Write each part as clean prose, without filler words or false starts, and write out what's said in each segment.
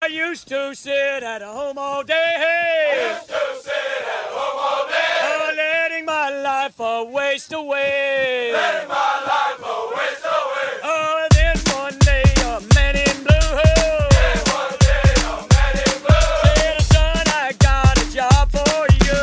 used to sit at home all day. Letting my life waste away. Oh, then one day a man in blue. Said, son, I got a job for you.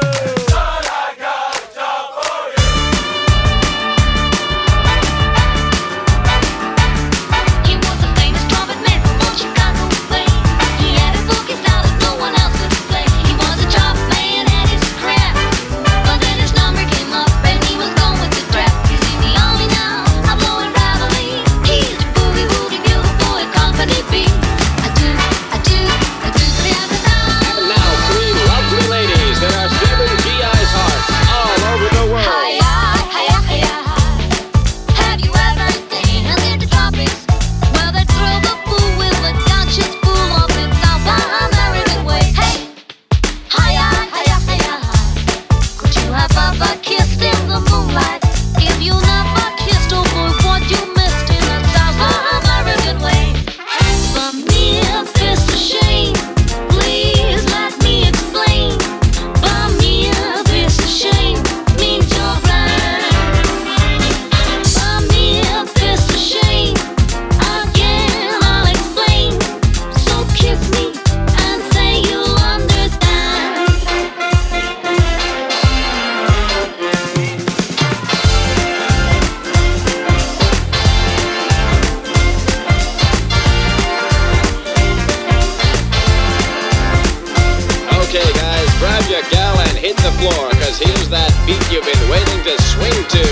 He was a famous trumpet man from old Chicago way. He had a boogie style that no one else could play. He was a job man at his craft, but then his number came up and he was going with the draft. You see me only now, I'm blowing Ravelin. He's the boogie woogie beautiful boy company B. I do, the And now, three lovely ladies that are stealing GI's hearts all over the world. Hiya, hiya, hiya. Have you ever seen the tropics? Well, they thrill the fool with a conscience full of it. Now, American way. Hey, hiya, hiya, hiya. Could you have ever kissed in the moonlight? If you never kissed, oh boy, what you missed in the South American way. For me, if it's a shame, please let me explain. For me, if it's a shame, means you're blind. For me, if it's a shame, again I'll explain. So kiss me and say you'll understand. Okay, guys, grab your gal and hit the floor, 'cause here's that beat you've been waiting to swing to.